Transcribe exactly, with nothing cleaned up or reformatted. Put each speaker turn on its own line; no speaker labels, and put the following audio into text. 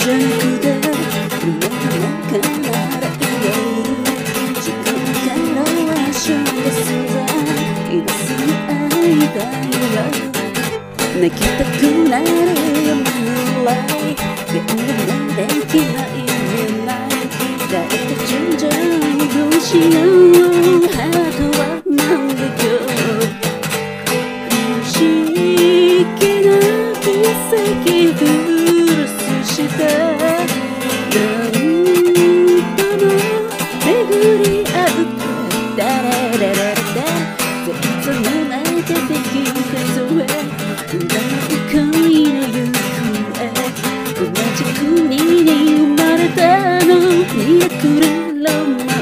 じゃなくて夢の中なら言える時間からはショーですが今すぐ会いたいわ泣きたくなるよ未来現実できない未来誰か順々どうしようハートはなんで今日不思議な奇跡フルスして何度も巡り合うダララララ全部の中できたそれ歌う恋の行方同じ国に生まれたのミラクルロマン